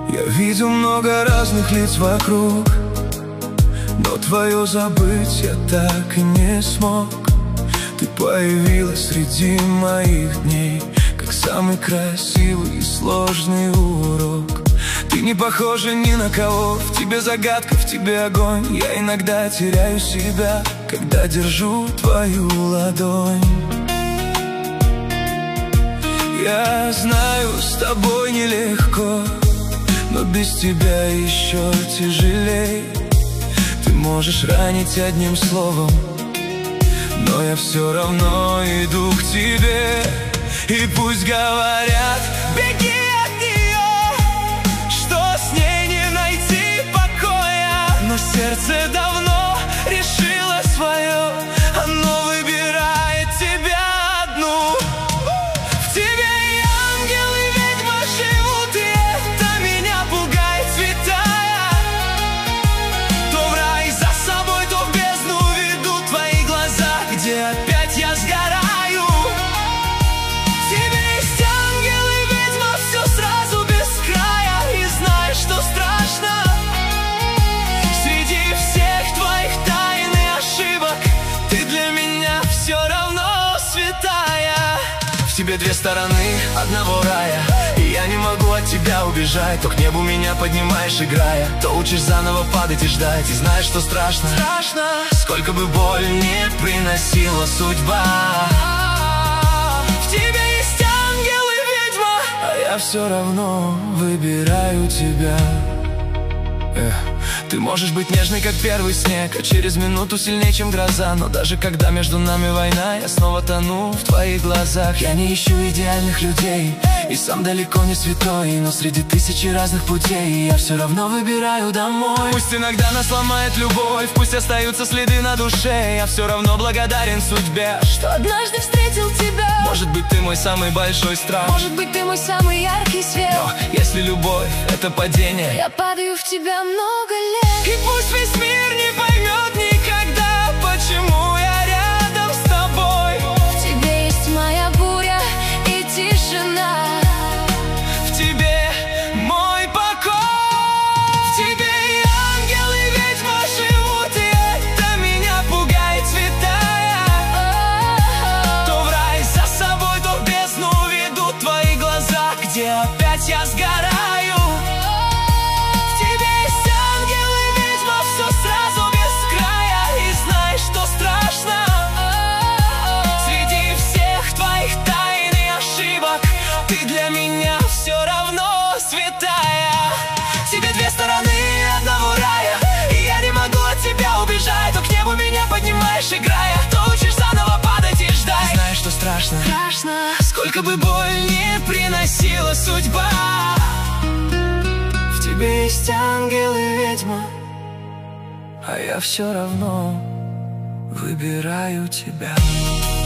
Я видел много разных лиц вокруг, но твое забыть я так и не смог. Ты появилась среди моих дней, как самый красивый и сложный урок. Ты не похожа ни на кого, в тебе загадка, в тебе огонь. Я иногда теряю себя, когда держу твою ладонь. Я знаю, с тобой нелегко, но без тебя еще тяжелей. Ты можешь ранить одним словом, но я все равно иду к тебе. И пусть говорят: беги от нее, что с ней не найти покоя. Но сердце давно решило свое, оно выбирает тебя одну. В тебе и ангел, и ведьма живут, и это меня пугает, святая. То в рай за собой, то в бездну ведут твои глаза, где опять я сгораю. В тебе есть ангел и ведьма, все сразу без края. И знаешь, что страшно? Среди всех твоих тайн и ошибок ты для меня все равно святая. В тебе две стороны одного рая, и я не могу от тебя убежать. То к небу меня поднимаешь, играя, то учишь заново падать и ждать. И знаешь, что страшно? Страшно, сколько бы боль не приносила судьба. В тебе есть ангел и ведьма, а я все равно выбираю тебя. Ты можешь быть нежной, как первый снег, а через минуту сильнее, чем гроза. Но даже когда между нами война, я снова тону в твоих глазах. Я не ищу идеальных людей, и сам далеко не святой, но среди тысячи разных путей я все равно выбираю домой. Пусть иногда нас ломает любовь, пусть остаются следы на душе, я все равно благодарен судьбе, что однажды встретил тебя. Может быть, ты мой самый большой страх, может быть, ты мой самый яркий свет. Но если любовь — это падение, я падаю в тебя много лет. И пусть весь мир не поймет никогда, почему я рядом с тобой. В тебе есть моя буря и тишина, в тебе мой покой. В тебе и ангел, и ведьма живут, и это меня пугает, святая. То в рай за собой, то в бездну ведут твои глаза, где опять я сгораю. Ты для меня все равно святая. В тебе две стороны одного рая, и я не могу от тебя убежать. То к небу меня поднимаешь, играя, то учишь заново падать и ждать. И знаешь, что страшно? Страшно, сколько бы боль не приносила судьба. В тебе есть ангел и ведьма, а я все равно выбираю тебя.